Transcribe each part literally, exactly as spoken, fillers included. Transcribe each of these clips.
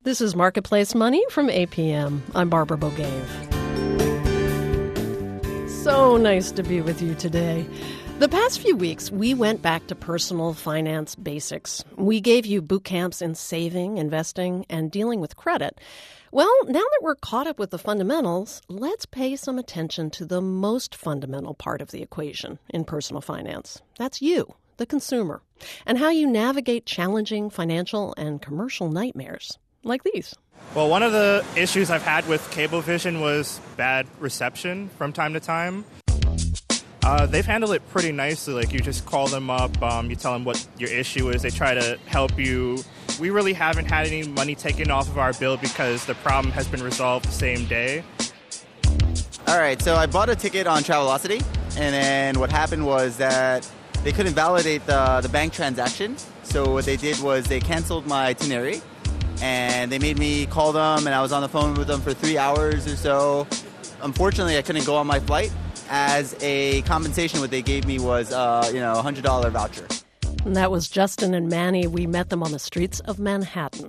This is Marketplace Money from A P M. I'm Barbara Bogave. So nice to be with you today. The past few weeks, we went back to personal finance basics. We gave you boot camps in saving, investing, and dealing with credit. Well, now that we're caught up with the fundamentals, let's pay some attention to the most fundamental part of the equation in personal finance. That's you, the consumer, and how you navigate challenging financial and commercial nightmares like these. Well, one of the issues I've had with Cablevision was bad reception from time to time. Uh, they've handled it pretty nicely. Like, you just call them up, um, you tell them what your issue is. They try to help you. We really haven't had any money taken off of our bill because the problem has been resolved the same day. All right, so I bought a ticket on Travelocity, and then what happened was that they couldn't validate the, the bank transaction. So what they did was they canceled my itinerary, and they made me call them, and I was on the phone with them for three hours or so. Unfortunately, I couldn't go on my flight. As a compensation, what they gave me was, uh, you know, a one hundred dollars voucher. And that was Justin and Manny. We met them on the streets of Manhattan.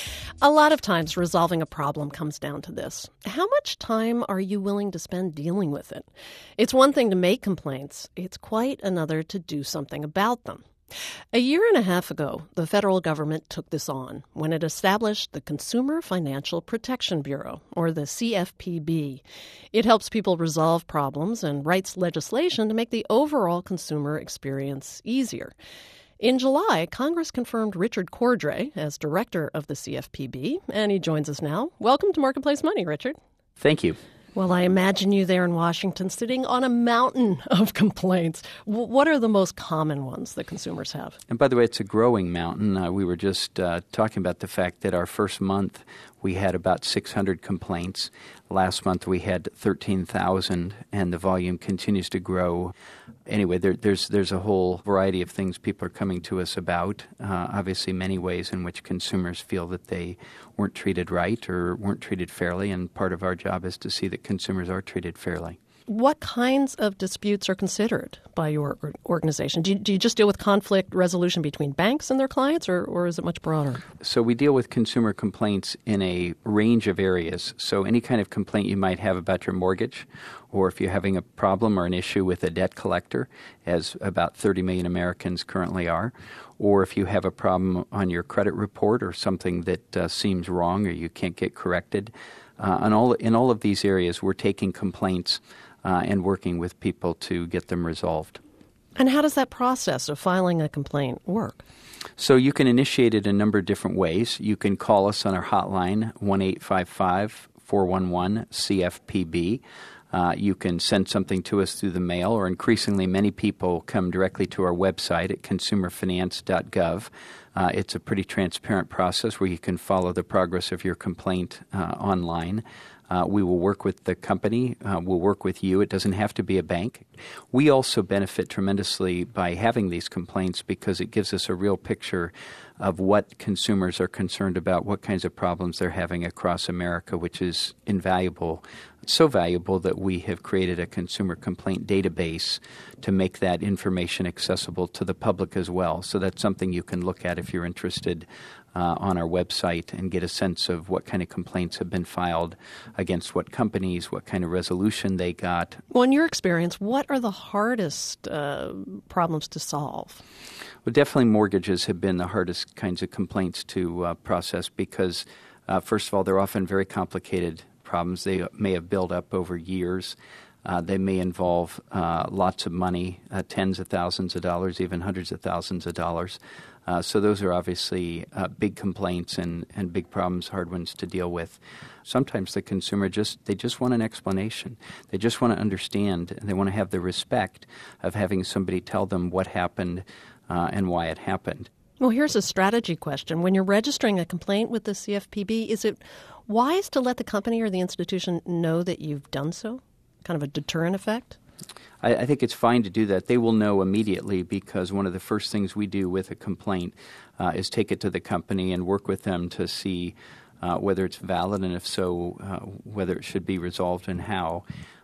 A lot of times resolving a problem comes down to this. How much time are you willing to spend dealing with it? It's one thing to make complaints. It's quite another to do something about them. A year and a half ago, the federal government took this on when it established the Consumer Financial Protection Bureau, or the C F P B. It helps people resolve problems and writes legislation to make the overall consumer experience easier. In July, Congress confirmed Richard Cordray as director of the C F P B, and he joins us now. Welcome to Marketplace Money, Richard. Thank you. Well, I imagine you there in Washington sitting on a mountain of complaints. W- what are the most common ones that consumers have? And by the way, it's a growing mountain. Uh, we were just uh, talking about the fact that our first month we had about six hundred complaints. Last month we had thirteen thousand, and the volume continues to grow. Anyway, there, there's there's a whole variety of things people are coming to us about. Uh, obviously, many ways in which consumers feel that they weren't treated right or weren't treated fairly, and part of our job is to see that consumers are treated fairly. What kinds of disputes are considered by your organization? Do you, do you just deal with conflict resolution between banks and their clients, or, or is it much broader? So we deal with consumer complaints in a range of areas. So any kind of complaint you might have about your mortgage, or if you're having a problem or an issue with a debt collector, as about thirty million Americans currently are, or if you have a problem on your credit report or something that uh, seems wrong or you can't get corrected. Uh, on all, in all of these areas, we're taking complaints Uh, and working with people to get them resolved. And how does that process of filing a complaint work? So you can initiate it a number of different ways. You can call us on our hotline, one eight five five, four one one, C F P B. Uh, you can send something to us through the mail, or increasingly many people come directly to our website at consumer finance dot gov. Uh, it's a pretty transparent process where you can follow the progress of your complaint uh, online. Uh, we will work with the company. Uh, we'll work with you. It doesn't have to be a bank. We also benefit tremendously by having these complaints because it gives us a real picture of what consumers are concerned about, what kinds of problems they're having across America, which is invaluable. So valuable that we have created a consumer complaint database to make that information accessible to the public as well. So that's something you can look at if you're interested uh, on our website and get a sense of what kind of complaints have been filed against what companies, what kind of resolution they got. Well, in your experience, what are the hardest uh, problems to solve? Well, definitely mortgages have been the hardest kinds of complaints to uh, process because, uh, first of all, they're often very complicated problems. They may have built up over years. Uh, they may involve uh, lots of money, uh, tens of thousands of dollars, even hundreds of thousands of dollars. Uh, so those are obviously uh, big complaints and, and big problems, hard ones to deal with. Sometimes the consumer just, they just want an explanation. They just want to understand, and they want to have the respect of having somebody tell them what happened uh, and why it happened. Well, here's a strategy question. When you're registering a complaint with the C F P B, is it wise to let the company or the institution know that you've done so? Kind of a deterrent effect? I, I think it's fine to do that. They will know immediately because one of the first things we do with a complaint uh, is take it to the company and work with them to see uh, whether it's valid and if so, uh, whether it should be resolved and how.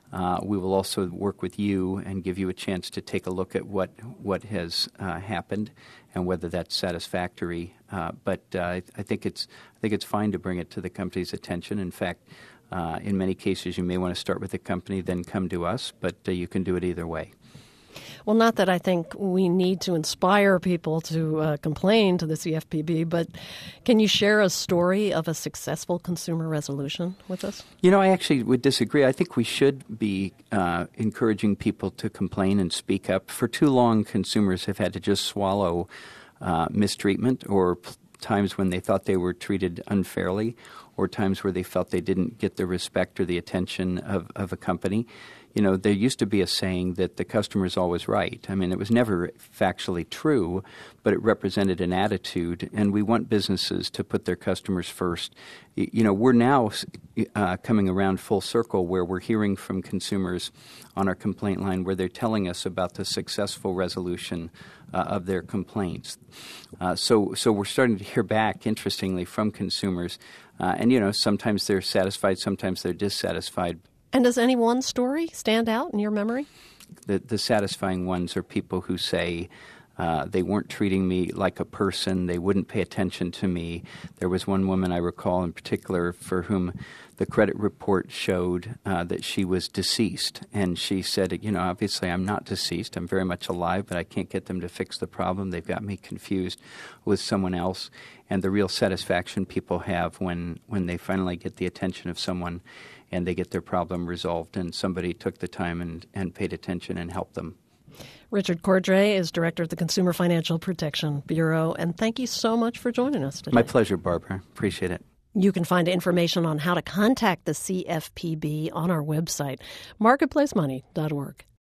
Uh, we will also work with you and give you a chance to take a look at what what has uh, happened and whether that's satisfactory. Uh, but uh, I, I think it's I think it's fine to bring it to the company's attention. In fact, uh, in many cases, you may want to start with the company, then come to us. But uh, you can do it either way. Well, not that I think we need to inspire people to uh, complain to the C F P B, but can you share a story of a successful consumer resolution with us? You know, I actually would disagree. I think we should be uh, encouraging people to complain and speak up. For too long, consumers have had to just swallow uh, mistreatment or p- times when they thought they were treated unfairly or times where they felt they didn't get the respect or the attention of, of a company. You know, there used to be a saying that the customer is always right. I mean, it was never factually true, but it represented an attitude, and we want businesses to put their customers first. You know, we're now uh, coming around full circle where we're hearing from consumers on our complaint line where they're telling us about the successful resolution uh, of their complaints. Uh, so, so we're starting to hear back, interestingly, from consumers. Uh, and, you know, sometimes they're satisfied, sometimes they're dissatisfied. And does any one story stand out in your memory? The, the satisfying ones are people who say uh, they weren't treating me like a person, they wouldn't pay attention to me. There was one woman I recall in particular for whom the credit report showed uh, that she was deceased. And she said, you know, obviously I'm not deceased, I'm very much alive, but I can't get them to fix the problem. They've got me confused with someone else. And the real satisfaction people have when, when they finally get the attention of someone and they get their problem resolved and somebody took the time and, and paid attention and helped them. Richard Cordray is Director of the Consumer Financial Protection Bureau, and thank you so much for joining us today. My pleasure, Barbara. Appreciate it. You can find information on how to contact the C F P B on our website, marketplace money dot org.